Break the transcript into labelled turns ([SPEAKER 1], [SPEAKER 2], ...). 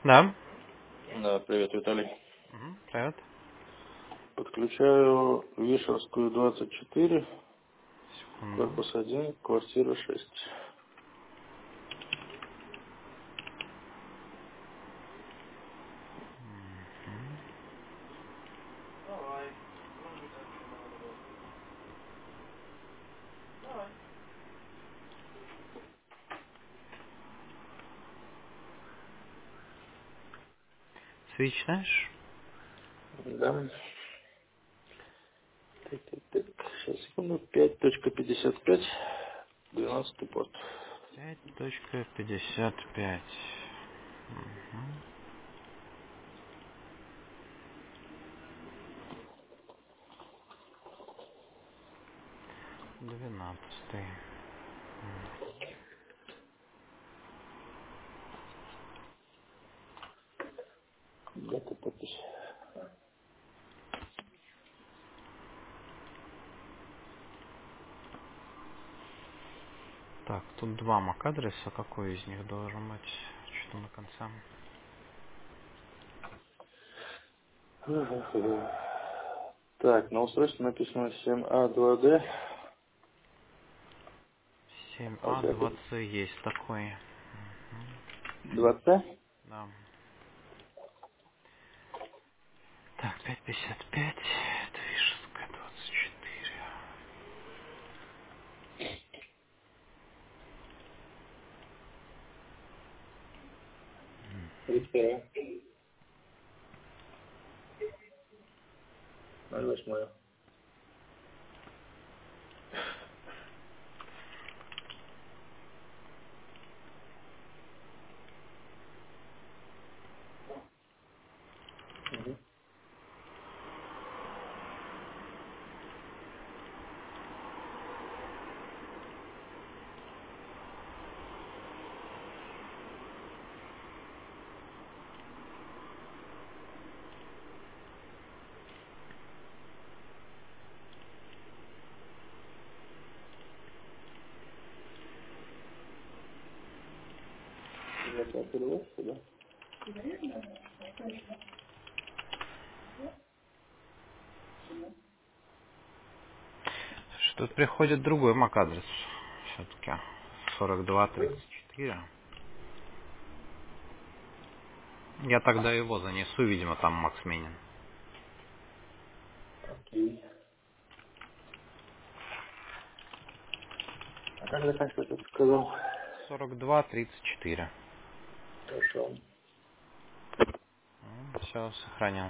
[SPEAKER 1] Да.
[SPEAKER 2] Да, привет, Виталий.
[SPEAKER 1] Привет.
[SPEAKER 2] Подключаю Вишерскую 24,
[SPEAKER 1] Секунду.
[SPEAKER 2] корпус 1, квартира 6.
[SPEAKER 1] Свич знаешь?
[SPEAKER 2] Да. Так. Сейчас, секунду. 5.55, 12 порт.
[SPEAKER 1] 5.55. Мгм. 12.
[SPEAKER 2] Дата подпись.
[SPEAKER 1] Так, тут два MAC-адреса. Какой из них должен быть? Что на конце?
[SPEAKER 2] Так, на устройстве написано 7А2D. А
[SPEAKER 1] 7А,
[SPEAKER 2] для
[SPEAKER 1] 2C есть такой. Мгм.
[SPEAKER 2] 2C?
[SPEAKER 1] Да. Так, 5.55. Это Вишенская 24.
[SPEAKER 2] 31. 08. Угу. Я перевод сюда.
[SPEAKER 1] Слушай, тут приходит другой MAC-адрес. Все-таки. 4234. Я тогда его занесу, видимо, там Макс сменен.
[SPEAKER 2] Окей. А как заканчивается, ты сказал?
[SPEAKER 1] 4234.
[SPEAKER 2] Хорошо.
[SPEAKER 1] Все, сохранил.